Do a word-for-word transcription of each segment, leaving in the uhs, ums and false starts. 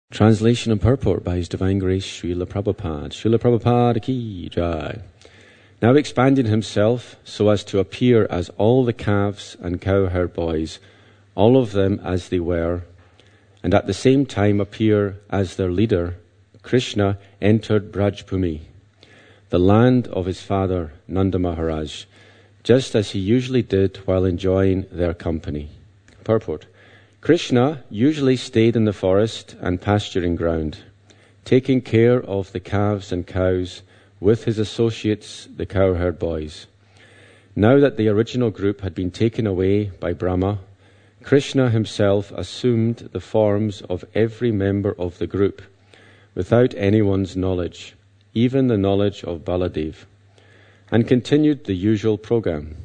Translation and purport by His Divine Grace Srila Prabhupada. Srila Prabhupada ki jai. Now expanding himself so as to appear as all the calves and cowherd boys, all of them as they were, and at the same time appear as their leader, Krishna entered Brajbhumi, the land of his father Nanda Maharaj, just as he usually did while enjoying their company. Purport. Krishna usually stayed in the forest and pasturing ground, taking care of the calves and cows with his associates, the cowherd boys. Now that the original group had been taken away by Brahma, Krishna himself assumed the forms of every member of the group, without anyone's knowledge, even the knowledge of Baladev, and continued the usual program.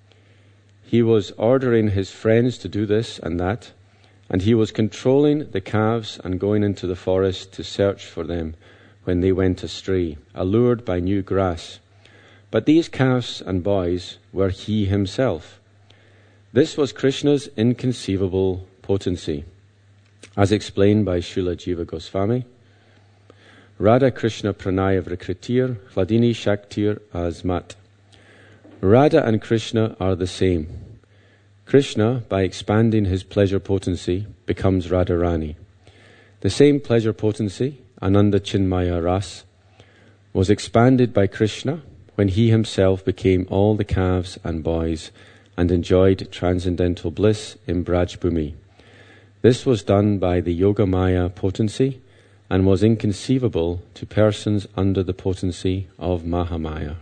He was ordering his friends to do this and that, and he was controlling the calves and going into the forest to search for them when they went astray, allured by new grass. But these calves and boys were he himself. This was Krishna's inconceivable potency, as explained by Srila Jiva Goswami. Radha Krishna Pranaya Vrikritir, Hladini Shaktir Asmat. Radha and Krishna are the same. Krishna, by expanding his pleasure potency, becomes Radharani. The same pleasure potency, Ananda Chinmaya Ras, was expanded by Krishna when he himself became all the calves and boys and enjoyed transcendental bliss in Brajbhumi. This was done by the Yogamaya potency and was inconceivable to persons under the potency of Mahamaya.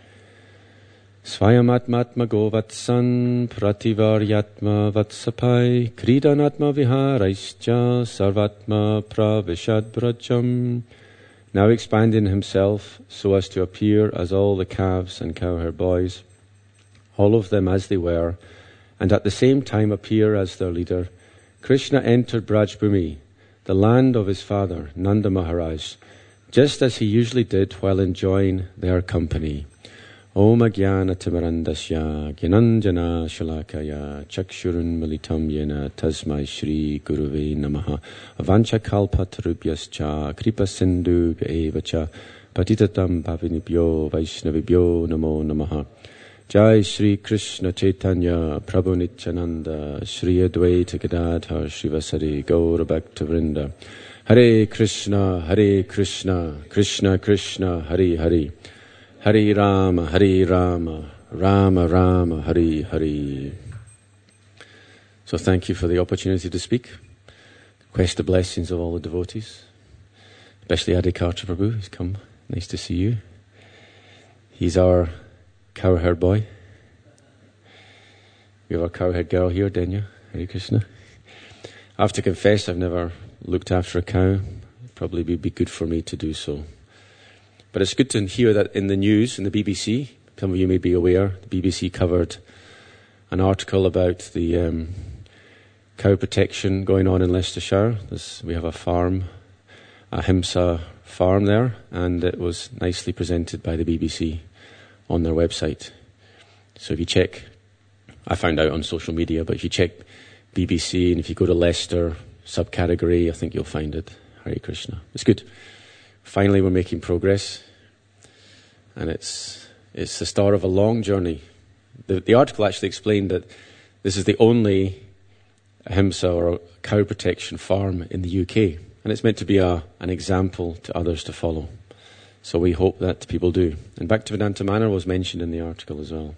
Svayamatmatma govatsan prativaryatma vatsapai kridanatma viharaischa sarvatma pravishadbrajam. Now expanding himself so as to appear as all the calves and cowherd boys, all of them as they were, and at the same time appear as their leader, Krishna entered Brajbhumi, the land of his father, Nanda Maharaj, just as he usually did while enjoying their company. Om Ajnana Timarandasya Gyananjana Shalakaya Chakshurun Militam Yena Tasmai Shri Guruve Namaha Avancha Kalpatarubhyascha Kripa Sindhu Evacha Patitatam Pavinibhyo Vaishnavibhyo Namo Namaha. Jai Shri Krishna Chaitanya Prabhu Nityananda Shri Advaita Gadadhar Srivasari Gaura Bhakta Vrinda. Hare Krishna Hare Krishna Krishna Krishna Hare Hare Hare Rama, Hare Rama, Rama Rama, Hare Hare. So thank you for the opportunity to speak. Request the blessings of all the devotees, especially Adikarta Prabhu, who's come. Nice to see you. He's our cowherd boy. We have our cowherd girl here, Denya. Hare Krishna. I have to confess I've never looked after a cow. It probably would be good for me to do so. But it's good to hear that in the news, in the B B C, some of you may be aware, the B B C covered an article about the um, cow protection going on in Leicestershire. There's, we have a farm, a Himsa farm there, and it was nicely presented by the B B C on their website. So if you check, I found out on social media, but if you check B B C and if you go to Leicester subcategory, I think you'll find it. Hare Krishna. It's good. Finally, we're making progress, and it's it's the start of a long journey. The, the article actually explained that this is the only Ahimsa or cow protection farm in the U K, and it's meant to be a, an example to others to follow. So we hope that people do. And Bhaktivedanta Manor was mentioned in the article as well.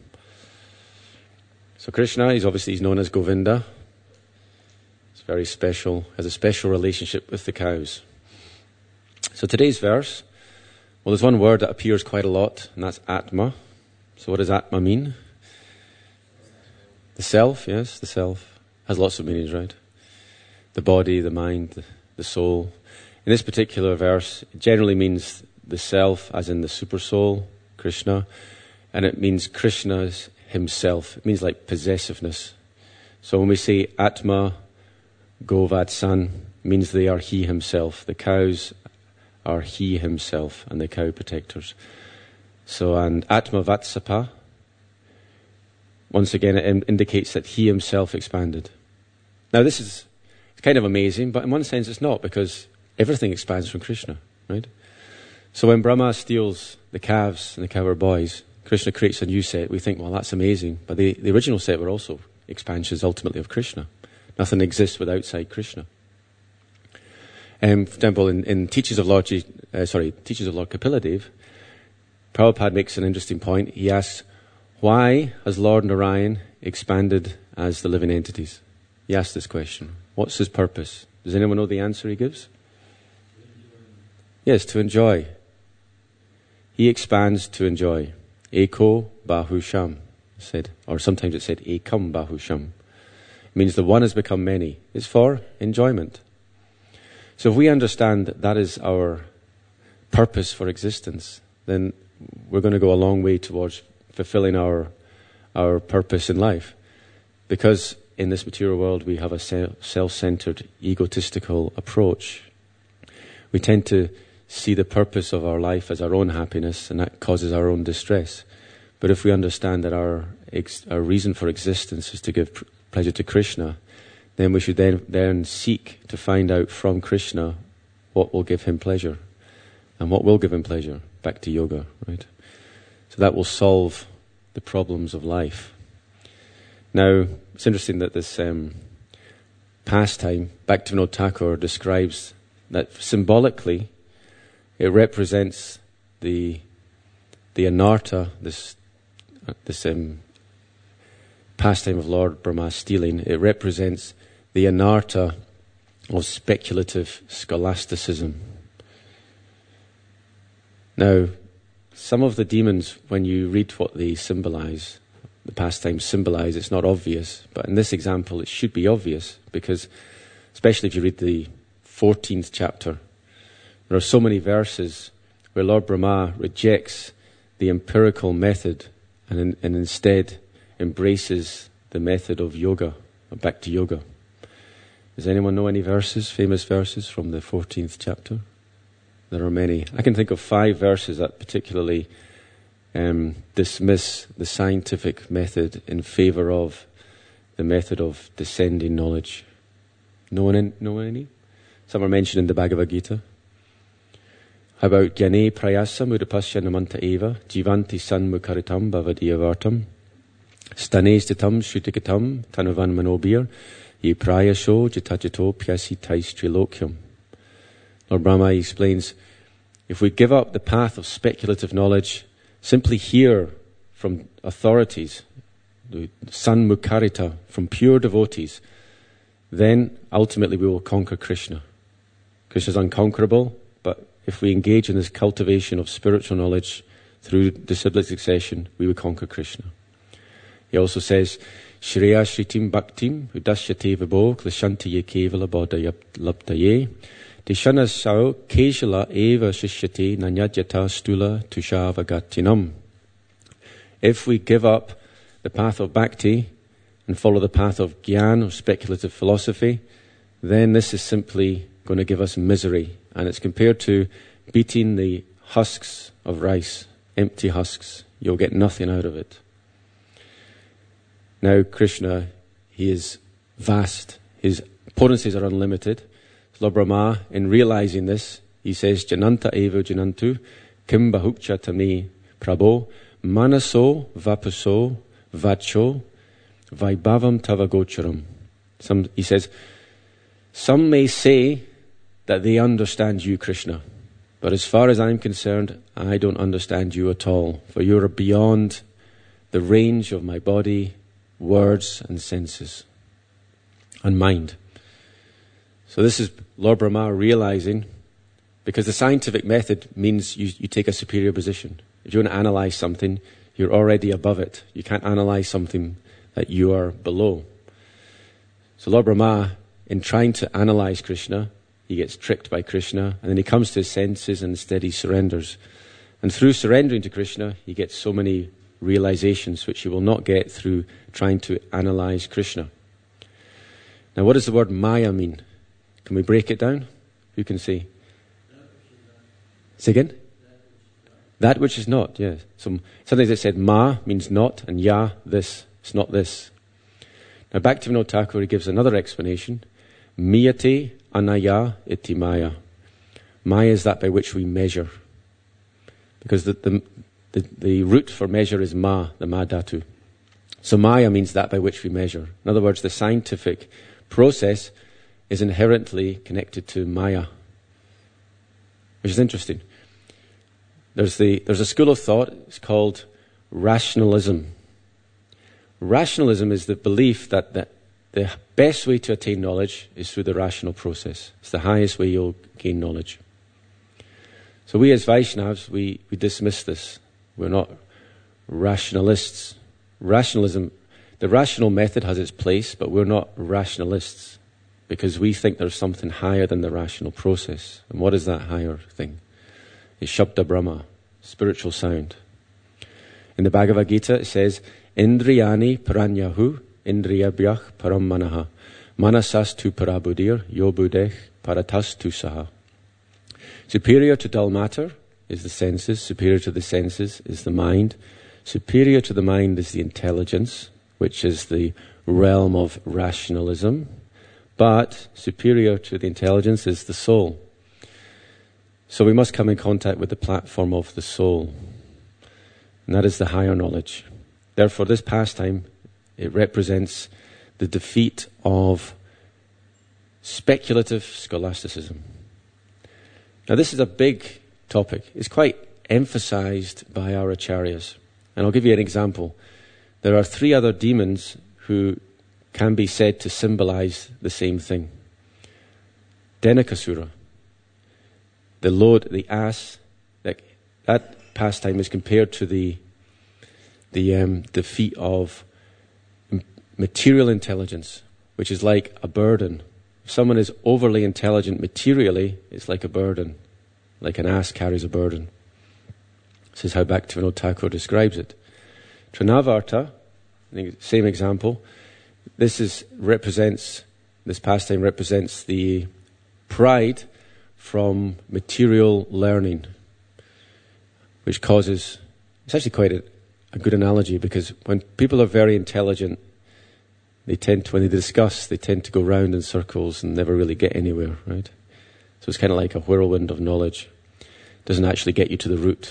So Krishna, he's obviously he's known as Govinda. It's very special, has a special relationship with the cows. So today's verse, well, there's one word that appears quite a lot, and that's Atma. So what does Atma mean? The self, yes, the self. Has lots of meanings, right? The body, the mind, the, the soul. In this particular verse, it generally means the self, as in the super soul, Krishna, and it means Krishna's himself. It means like possessiveness. So when we say Atma Govatsan, it means they are he himself. The cows are he himself and the cow protectors. So, and Atma Vatsapa, once again, it indicates that he himself expanded. Now, this is it's kind of amazing, but in one sense it's not, because everything expands from Krishna, right? So when Brahma steals the calves and the cowherd boys, Krishna creates a new set. We think, well, that's amazing. But the, the original set were also expansions ultimately of Krishna. Nothing exists with outside Krishna. Um, for example, in, in Teachings of Lord, G, uh, sorry, Teachings of Lord Kapila Prabhupada makes an interesting point. He asks, why has Lord Narayan expanded as the living entities? He asks this question. What's his purpose? Does anyone know the answer he gives? Yes, to enjoy. He expands to enjoy. Eko Bahusham said, or sometimes it said Ekam Bahusham. It means the one has become many. It's for enjoyment. So if we understand that that is our purpose for existence, then we're going to go a long way towards fulfilling our our purpose in life. Because in this material world we have a self-centered, egotistical approach. We tend to see the purpose of our life as our own happiness, and that causes our own distress. But if we understand that our ex- our reason for existence is to give pr- pleasure to Krishna, then we should then, then seek to find out from Krishna what will give him pleasure. And what will give him pleasure? Bhakti yoga, right? So that will solve the problems of life. Now, it's interesting that this um, pastime, Bhaktivinoda Thakur describes that symbolically it represents the the anartha, this uh, this um, pastime of Lord Brahma stealing. It represents the anartha of speculative scholasticism. Now, some of the demons, when you read what they symbolize, the pastimes symbolize, it's not obvious. But in this example, it should be obvious, because especially if you read the fourteenth chapter, there are so many verses where Lord Brahma rejects the empirical method and, in, and instead embraces the method of yoga, of Bhakti yoga. Does anyone know any verses, famous verses from the fourteenth chapter? There are many. I can think of five verses that particularly um, dismiss the scientific method in favor of the method of descending knowledge. No one in, know any? Some are mentioned in the Bhagavad Gita. How about Gyane Prayasa Mudapasya Namanta Eva Jivanti San Mukaritam Bhavadiyavartam Stane Stitam Shrutikatam Tanuvan Manobir Ye Prayasho Jitajato Pyasi Tais Trilokyam. Lord Brahma explains, if we give up the path of speculative knowledge, simply hear from authorities, the San Mukarita, from pure devotees, then ultimately we will conquer Krishna. Krishna is unconquerable, but if we engage in this cultivation of spiritual knowledge through disciplic succession, we will conquer Krishna. He also says, Shreya Shritim Bhaktim Udasyate Vibho Klishanti Ye Kevala Bodha Labdaye Deshana Sao Keshala Eva Shishyate Nanyajata Stula Tushavagattinam. If we give up the path of bhakti and follow the path of gyan, or speculative philosophy, then this is simply going to give us misery. And it's compared to beating the husks of rice, empty husks. You'll get nothing out of it. Now Krishna, he is vast. His potencies are unlimited. Lord Brahma, in realizing this, he says, Jananta evo janantu, kim bahukcha tami prabho, manaso vapuso vacho, vaibhavam tavagocharam. Some, he says, some may say that they understand you, Krishna, but as far as I'm concerned, I don't understand you at all, for you are beyond the range of my body, words and senses and mind. So this is Lord Brahma realizing, because the scientific method means you, you take a superior position. If you want to analyze something, you're already above it. You can't analyze something that you are below. So Lord Brahma, in trying to analyze Krishna, he gets tricked by Krishna, and then he comes to his senses and instead he surrenders. And through surrendering to Krishna, he gets so many realizations which he will not get through trying to analyze Krishna. Now, what does the word Maya mean? Can we break it down? Who can say? Say again? That which is not, yes. Some, sometimes it said Ma means not, and Ya, this. It's not this. Now, Bhaktivinoda Thakur gives another explanation. Miyate anaya iti maya. Maya is that by which we measure. Because the, the, the, the root for measure is ma, the ma dhatu. So Maya means that by which we measure. In other words, the scientific process is inherently connected to Maya, which is interesting. There's the there's a school of thought, it's called rationalism. Rationalism is the belief that the, the best way to attain knowledge is through the rational process. It's the highest way you'll gain knowledge. So we as Vaishnavas, we, we dismiss this. We're not rationalists. Rationalism, the rational method has its place, but we're not rationalists because we think there's something higher than the rational process. And what is that higher thing? It's Shabda Brahma, spiritual sound. In the Bhagavad Gita it says, Indriyani paranyahu, indriyabhyah param manaha, manasastu parabudir, yobudeh paratastu saha. Superior to dull matter is the senses, superior to the senses is the mind, superior to the mind is the intelligence, which is the realm of rationalism, but superior to the intelligence is the soul. So we must come in contact with the platform of the soul, and that is the higher knowledge. Therefore, this pastime, it represents the defeat of speculative scholasticism. Now, this is a big topic. It's quite emphasized by our acharyas. And I'll give you an example. There are three other demons who can be said to symbolize the same thing. Denakasura, the load, the ass, that, that pastime is compared to the the um, defeat of material intelligence, which is like a burden. If someone is overly intelligent materially, it's like a burden, like an ass carries a burden. This is how Bhaktivinoda Thakur describes it. Trinavarta, I think same example. This is represents this pastime represents the pride from material learning, which causes. It's actually quite a, a good analogy because when people are very intelligent, they tend to, when they discuss, they tend to go round in circles and never really get anywhere, right? So it's kind of like a whirlwind of knowledge. It doesn't actually get you to the root.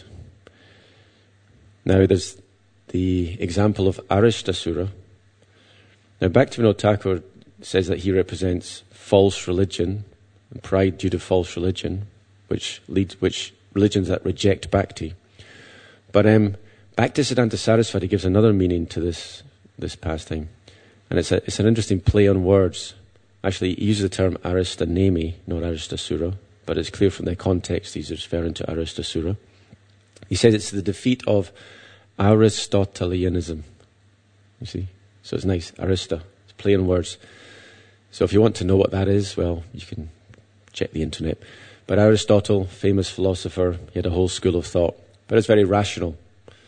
Now there's the example of Aristasura. Now Bhaktivinoda Thakur says that he represents false religion and pride due to false religion, which leads, which religions that reject bhakti. But um, Bhaktisiddhanta Saraswati gives another meaning to this this pastime, and it's a, it's an interesting play on words. Actually, he uses the term Aristanemi, not Aristasura, but it's clear from the context he's referring to Aristasura. He says it's the defeat of Aristotelianism. You see? So it's nice, Arista. It's play on words. So if you want to know what that is, well, you can check the internet. But Aristotle, famous philosopher, he had a whole school of thought. But it's very rational.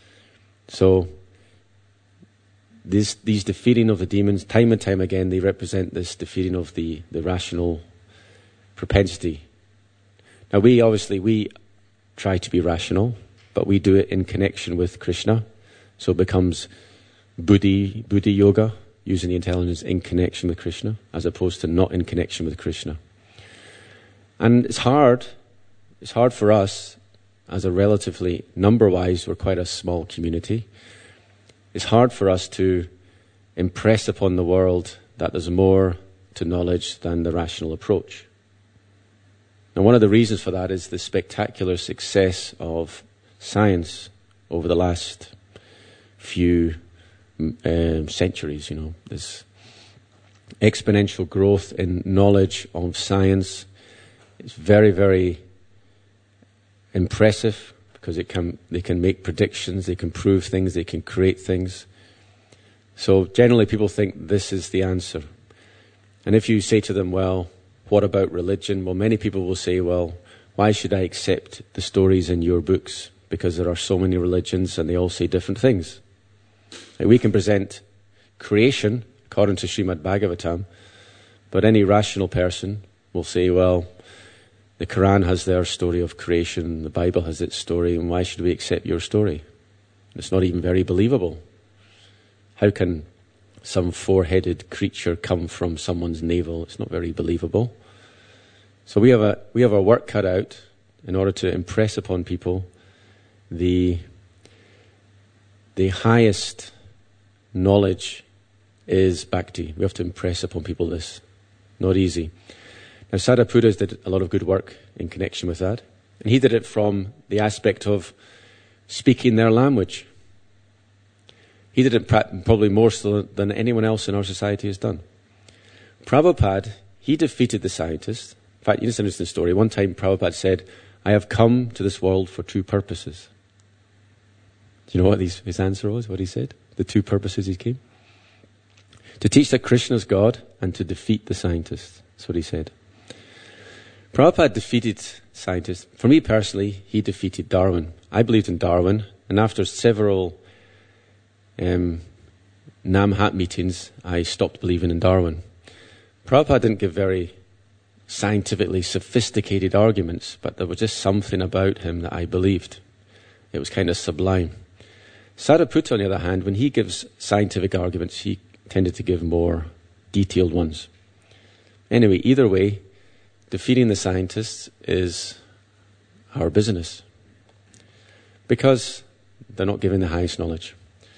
So this, these defeating of the demons, time and time again, they represent this defeating of the, the rational propensity. Now we, obviously, we try to be rational, but we do it in connection with Krishna. So it becomes buddhi, buddhi yoga, using the intelligence in connection with Krishna, as opposed to not in connection with Krishna. And it's hard, it's hard for us, as a relatively, number-wise, we're quite a small community. It's hard for us to impress upon the world that there's more to knowledge than the rational approach. And one of the reasons for that is the spectacular success of science over the last few um, centuries. You know, this exponential growth in knowledge of science is very, very impressive because it can they can make predictions, they can prove things, they can create things. So generally people think this is the answer. And if you say to them, well, what about religion? Well, many people will say, well, why should I accept the stories in your books? Because there are so many religions and they all say different things. Like we can present creation according to Srimad Bhagavatam, but any rational person will say, well, the Quran has their story of creation, the Bible has its story, and why should we accept your story? It's not even very believable. How can some four-headed creature come from someone's navel? It's not very believable. So we have a we have our work cut out in order to impress upon people the, the highest knowledge is bhakti. We have to impress upon people this. Not easy. Now, Sadhaputas did a lot of good work in connection with that. And he did it from the aspect of speaking their language. He did it probably more so than anyone else in our society has done. Prabhupada, he defeated the scientists. In fact, you just understand the story. One time Prabhupada said, I have come to this world for two purposes. Do you know what his, his answer was, what he said? The two purposes he came? To teach that Krishna is God and to defeat the scientists. That's what he said. Prabhupada defeated scientists. For me personally, he defeated Darwin. I believed in Darwin, and after several um, Namhat meetings, I stopped believing in Darwin. Prabhupada didn't give very scientifically sophisticated arguments, but there was just something about him that I believed. It was kind of sublime. Sariputta, on the other hand, when he gives scientific arguments, he tended to give more detailed ones. Anyway, either way, defeating the scientists is our business, because they're not giving the highest knowledge.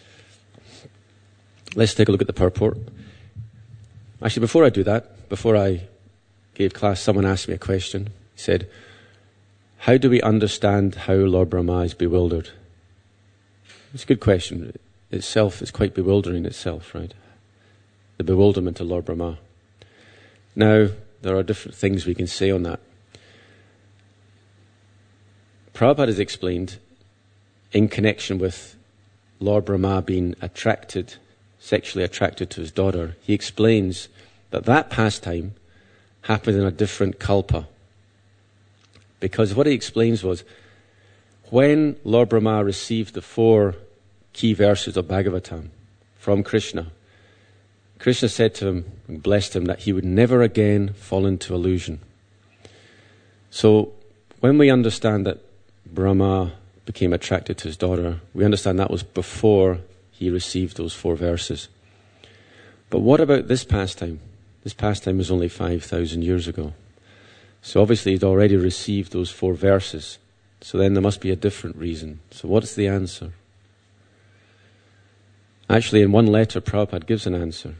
Let's take a look at the purport. Actually, before I do that, before I gave class, someone asked me a question. He said, how do we understand how Lord Brahma is bewildered? It's a good question. Itself is quite bewildering itself, right? The bewilderment of Lord Brahma. Now, there are different things we can say on that. Prabhupada has explained, in connection with Lord Brahma being attracted, sexually attracted to his daughter, he explains that that pastime happened in a different kalpa. Because what he explains was, when Lord Brahma received the four key verses of Bhagavatam from Krishna, Krishna said to him and blessed him that he would never again fall into illusion. So when we understand that Brahma became attracted to his daughter, we understand that was before he received those four verses. But what about this pastime? This pastime was only five thousand years ago. So obviously he'd already received those four verses. So then there must be a different reason. So what's the answer? Actually, in one letter, Prabhupada gives an answer.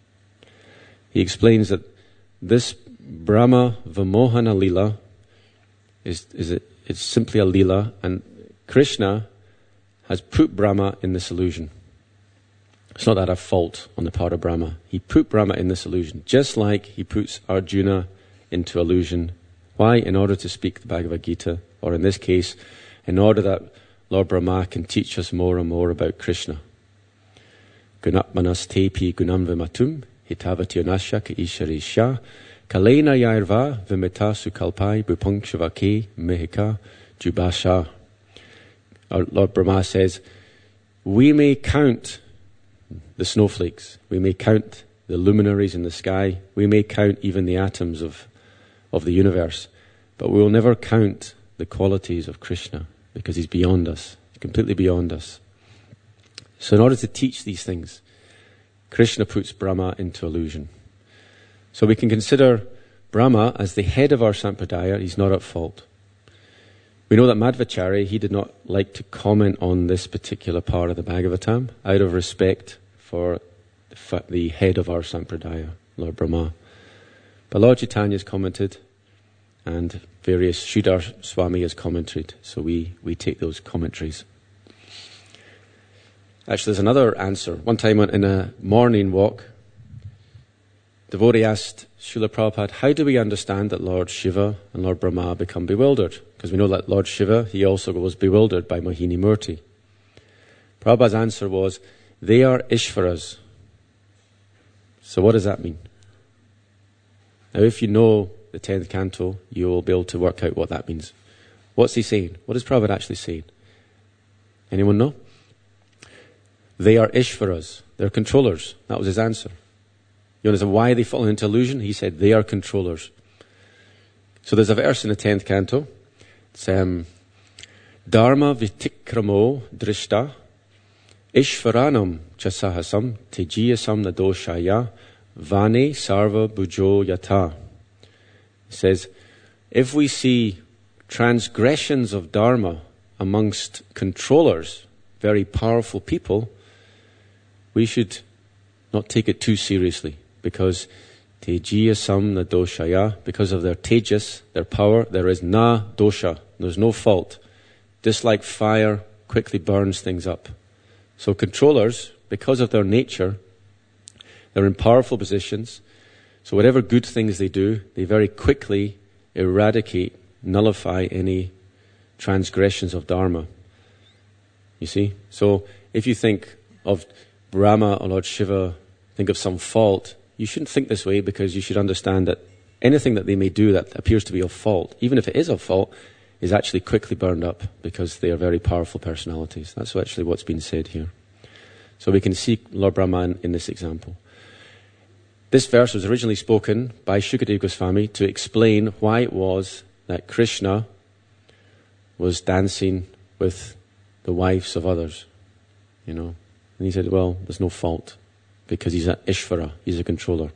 He explains that this Brahma Vimohana Leela is, is a, it's simply a Leela, and Krishna has put Brahma in this illusion. It's not that a fault on the part of Brahma. He put Brahma in this illusion, just like he puts Arjuna into illusion. Why? In order to speak the Bhagavad Gita, or in this case, in order that Lord Brahma can teach us more and more about Krishna. Gunatmanas tepi gunam vimatum hitavati onasya ka isharisha kalena yairva vimita sukalpai bupankshvake mehika jubasha. Our Lord Brahma says, we may count the snowflakes, we may count the luminaries in the sky, we may count even the atoms of, of the universe, but we will never count the qualities of Krishna, because he's beyond us, completely beyond us. So in order to teach these things, Krishna puts Brahma into illusion. So we can consider Brahma as the head of our Sampradaya. He's not at fault. We know that Madhvacharya, he did not like to comment on this particular part of the Bhagavatam out of respect for the, fa- the head of our Sampradaya, Lord Brahma. But Lord Chaitanya has commented, and various Sridhar Swami has commented, so we, we take those commentaries. Actually, there's another answer. One time in a morning walk, devotee asked Srila Prabhupada, how do we understand that Lord Shiva and Lord Brahma become bewildered? Because we know that Lord Shiva, he also was bewildered by Mohini Murti. Prabhupada's answer was, they are Ishvaras. So what does that mean? Now, if you know the tenth canto, you will be able to work out what that means. What's he saying? What is Prabhupada actually saying? Anyone know? They are Ishvaras. They're controllers. That was his answer. You understand why they fall into illusion? He said they are controllers. So there's a verse in the tenth canto. It's um, Dharma vitikramo drishta Ishvaranam chasahasam tejiyasam nadoshaya vane sarva bujo yata. It says, if we see transgressions of Dharma amongst controllers, very powerful people, we should not take it too seriously, because tejiyasam na doshaya, because of their tejas, their power, there is na dosha, there's no fault. Just like fire quickly burns things up. So controllers, because of their nature, they're in powerful positions. So whatever good things they do, they very quickly eradicate, nullify any transgressions of Dharma. You see? So if you think of Brahma or Lord Shiva, think of some fault, you shouldn't think this way, because you should understand that anything that they may do that appears to be of fault, even if it is of fault, is actually quickly burned up, because they are very powerful personalities. That's actually what's been said here. So we can see Lord Brahman in this example. This verse was originally spoken by Shukadeva Goswami to explain why it was that Krishna was dancing with the wives of others, you know. And he said, well, there's no fault, because he's an Ishvara, he's a controller.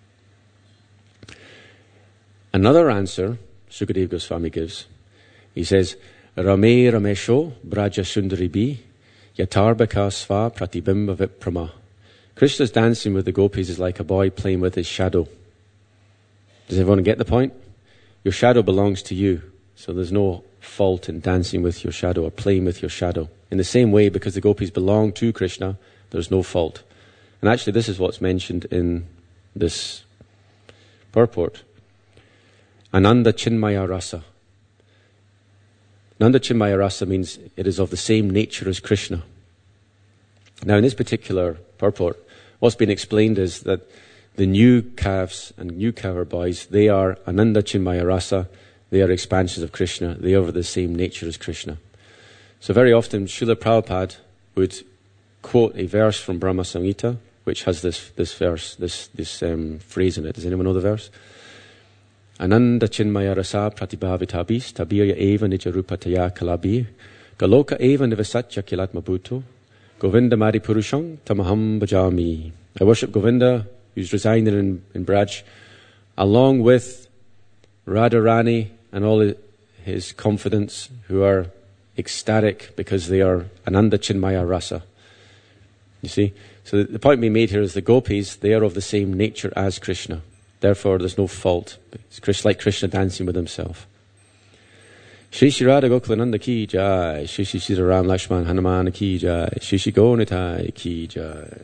Another answer Shukadeva Goswami gives. He says, Rame Ramesho Braja Sundaribi Yatarbaka Sva Pratibimba Viprama. Krishna's dancing with the gopis is like a boy playing with his shadow. Does everyone get the point? Your shadow belongs to you, so there's no fault in dancing with your shadow or playing with your shadow. In the same way, because the gopis belong to Krishna, there's no fault. And actually this is what's mentioned in this purport. Ananda Chinmaya Rasa. Ananda Chinmaya Rasa means it is of the same nature as Krishna. Now in this particular purport, what's been explained is that the new calves and new cower boys, they are Ananda Chinmaya Rasa, they are expansions of Krishna, they are of the same nature as Krishna. So very often Srila Prabhupada would quote a verse from Brahma Samhita, which has this this verse, this this um, phrase in it. Does anyone know the verse? Ananda Chinmaya Rasa Pratibhavitabis Tabirya Eva Nijarupataya Kalabi Galoka Eva Nivasatya Kilatma Bhuto Govinda Mari Purusham Tamaham Bhajami. I worship Govinda, who's residing in, in Braj, along with Radharani and all his confidants who are ecstatic because they are Ananda Chinmaya Rasa. You see? So the point being made here is the gopis, they are of the same nature as Krishna. Therefore, there's no fault. It's like Krishna dancing with himself. Shri Shri Radha Gokulananda ki jai, Shri Shri Sita Ram Lakshman Hanuman ki jai, Shri Shri Gonitai ki jai.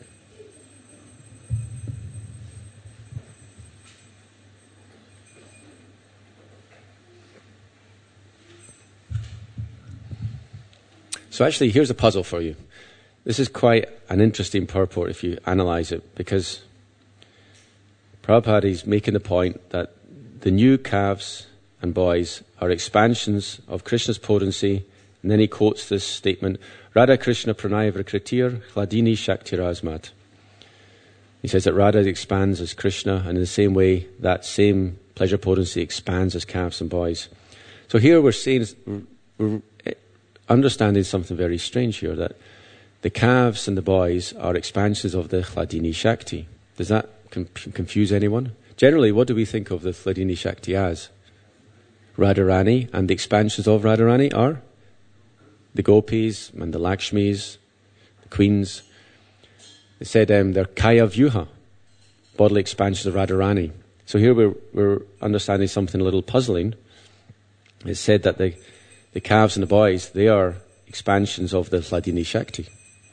So actually, here's a puzzle for you. This is quite an interesting purport if you analyze it, because Prabhupada is making the point that the new calves and boys are expansions of Krishna's potency, and then he quotes this statement, Radha Krishna Pranaya Vrikratir Hladini Shaktirazmat. He says that Radha expands as Krishna, and in the same way, that same pleasure potency expands as calves and boys. So here we're seeing, we're understanding something very strange here, that the calves and the boys are expansions of the Hladini Shakti. Does that com- confuse anyone? Generally, what do we think of the Hladini Shakti as? Radharani, and the expansions of Radharani are the gopis and the Lakshmis, the queens. They said um, they're Kaya Vyuha, bodily expansions of Radharani. So here we're, we're understanding something a little puzzling. It's said that the, the calves and the boys, they are expansions of the Hladini Shakti.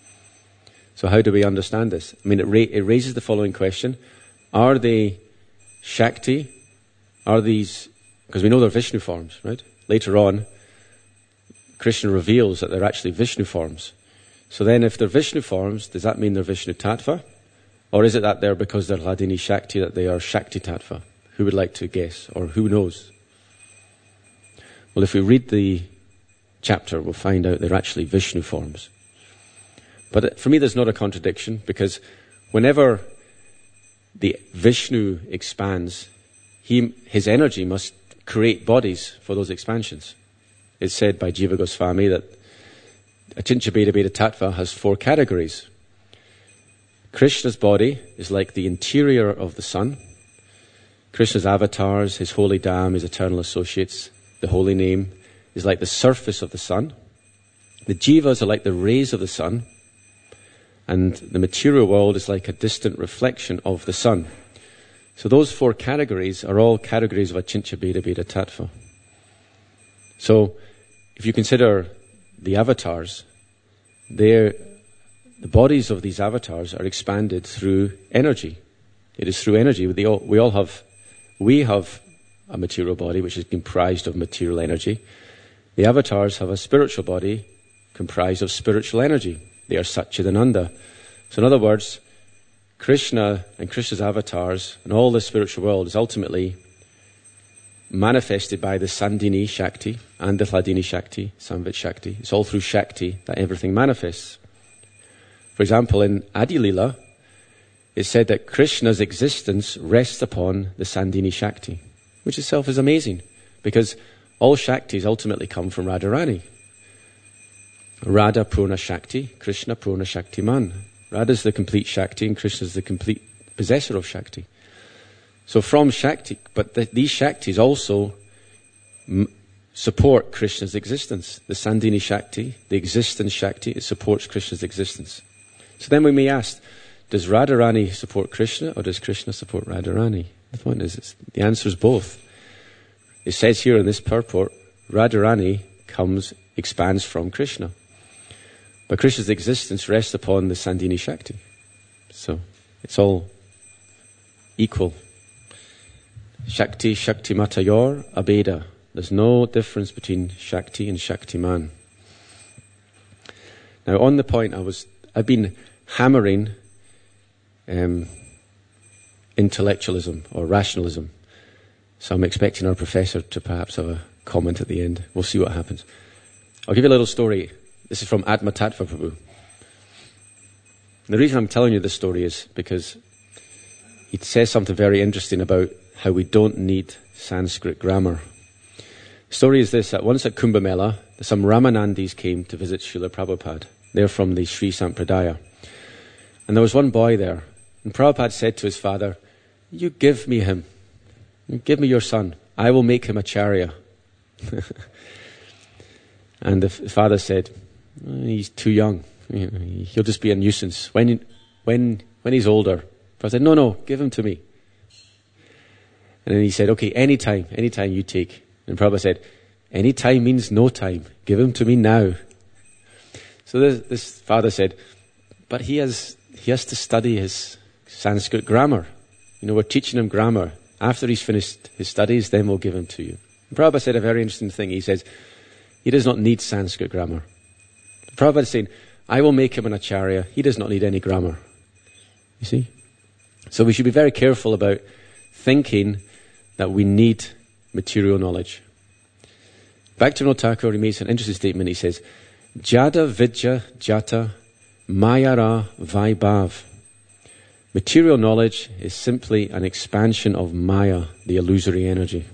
So how do we understand this? I mean, it, ra- it raises the following question. Are they Shakti? Are these... Because we know they're Vishnu forms, right? Later on, Krishna reveals that they're actually Vishnu forms. So then if they're Vishnu forms, does that mean they're Vishnu Tattva? Or is it that they're, because they're Hladini Shakti, that they are Shakti Tattva? Who would like to guess? Or who knows? Well, if we read the chapter, we'll find out they're actually Vishnu forms. But for me, there's not a contradiction, because whenever the Vishnu expands, he, his energy must create bodies for those expansions. It's said by Jiva Goswami that Achincha Bheda Bheda Tattva has four categories. Krishna's body is like the interior of the sun. Krishna's avatars, his holy dham, his eternal associates, the holy name, is like the surface of the sun. The jivas are like the rays of the sun. And the material world is like a distant reflection of the sun. So those four categories are all categories of Achintya Bheda Bheda Tattva. So if you consider the avatars, they're, the bodies of these avatars are expanded through energy. It is through energy. We all, we all have, we have a material body which is comprised of material energy. The avatars have a spiritual body comprised of spiritual energy. They are Satchidananda. So in other words, Krishna and Krishna's avatars and all the spiritual world is ultimately manifested by the Sandini Shakti and the Hladini Shakti, Samvit Shakti. It's all through Shakti that everything manifests. For example, in Adi Lila, it's said that Krishna's existence rests upon the Sandini Shakti, which itself is amazing, because all Shaktis ultimately come from Radharani. Radha Purna Shakti, Krishna Purna Shaktiman. Radha is the complete Shakti and Krishna is the complete possessor of Shakti. So from Shakti, but the, these Shaktis also m- support Krishna's existence. The Sandini Shakti, the existence Shakti, it supports Krishna's existence. So then we may ask, does Radharani support Krishna or does Krishna support Radharani? The point is, it's, the answer is both. It says here in this purport, Radharani comes, expands from Krishna. But Krishna's existence rests upon the Sandini Shakti. So it's all equal. Shakti, Shakti Matayor, Abeda. There's no difference between Shakti and Shaktiman. Now on the point, I was, I've been hammering um, intellectualism or rationalism. So I'm expecting our professor to perhaps have a comment at the end. We'll see what happens. I'll give you a little story. This is from Atma Tattva Prabhu. And the reason I'm telling you this story is because he says something very interesting about how we don't need Sanskrit grammar. The story is this, that once at Kumbh Mela, some Ramanandis came to visit Srila Prabhupada. They're from the Sri Sampradaya. And there was one boy there. And Prabhupada said to his father, you give me him. You give me your son. I will make him acharya. And the father said, he's too young. He'll just be a nuisance. When when when he's older. I said, no, no, give him to me. And then he said, okay, anytime, anytime you take. And Prabhupada said, any time means no time. Give him to me now. So this, this father said, but he has he has to study his Sanskrit grammar. You know, we're teaching him grammar. After he's finished his studies, then we'll give him to you. And Prabhupada said a very interesting thing. He says, he does not need Sanskrit grammar. Prabhupada is saying, I will make him an acharya. He does not need any grammar. You see? So we should be very careful about thinking that we need material knowledge. Bhaktivinoda Thakur, he makes an interesting statement. He says, Jada vidya jata mayara vaibhav. Material knowledge is simply an expansion of maya, the illusory energy.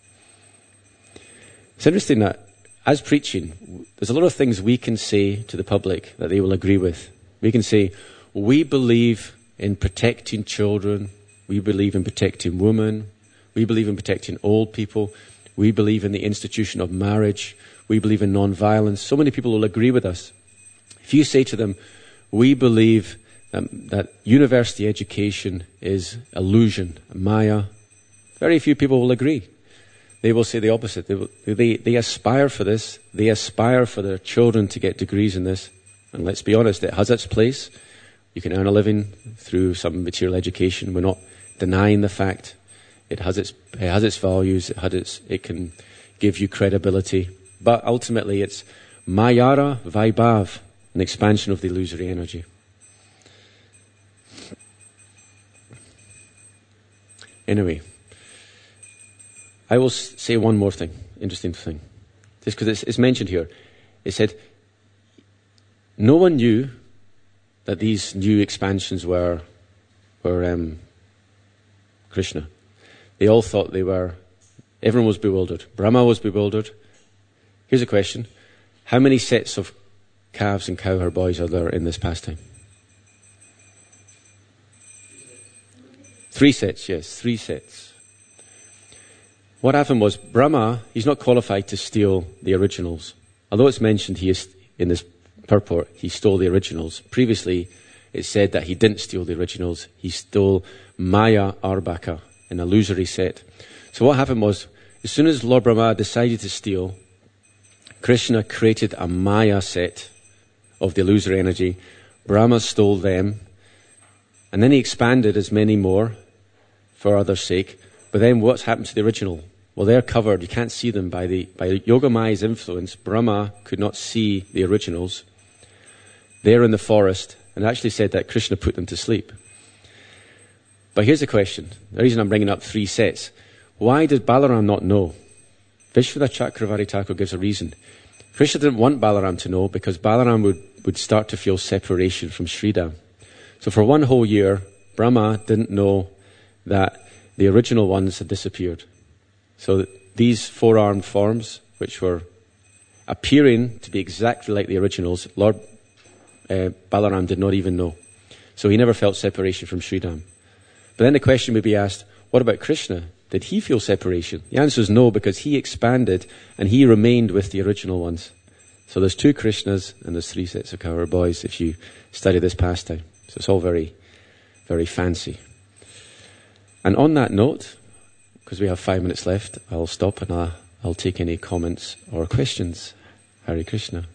It's interesting that as preaching, there's a lot of things we can say to the public that they will agree with. We can say, we believe in protecting children, we believe in protecting women, we believe in protecting old people, we believe in the institution of marriage, we believe in non-violence. So many people will agree with us. If you say to them, we believe um, that university education is illusion, maya, very few people will agree. They will say the opposite. They, will, they, they aspire for this. They aspire for their children to get degrees in this. And let's be honest, it has its place. You can earn a living through some material education. We're not denying the fact. It has its, it has its values. It, has its, it can give you credibility. But ultimately it's mayara vaibhav, an expansion of the illusory energy. Anyway, I will say one more thing, interesting thing. Just because it's, it's mentioned here. It said, no one knew that these new expansions were, were um, Krishna. They all thought they were, everyone was bewildered. Brahma was bewildered. Here's a question. How many sets of calves and cowherd boys are there in this pastime? Three sets, yes, three sets. what happened was Brahma, he's not qualified to steal the originals. Although it's mentioned he is, in this purport, he stole the originals. Previously, it said that he didn't steal the originals. He stole Maya Arbaka, an illusory set. So what happened was, as soon as Lord Brahma decided to steal, Krishna created a Maya set of the illusory energy. Brahma stole them, and then he expanded as many more for others' sake. But then what's happened to the original? Well, they're covered. You can't see them by the by Yogamaya's influence. Brahma could not see the originals. They're in the forest, and it actually said that Krishna put them to sleep. But here's the question. The reason I'm bringing up three sets. Why did Balaram not know? Vishwanath Chakravarti Thakur gives a reason. Krishna didn't want Balaram to know because Balaram would, would start to feel separation from Sridham. So for one whole year, Brahma didn't know that the original ones had disappeared. So these four-armed forms, which were appearing to be exactly like the originals, Lord uh, Balaram did not even know. So he never felt separation from Sridham. But then the question would be asked, what about Krishna? Did he feel separation? The answer is no, because he expanded and he remained with the original ones. So there's two Krishnas and there's three sets of Kaur boys if you study this pastime. So it's all very, very fancy. And on that note, because we have five minutes left, I'll stop and I'll, I'll take any comments or questions. Hare Krishna.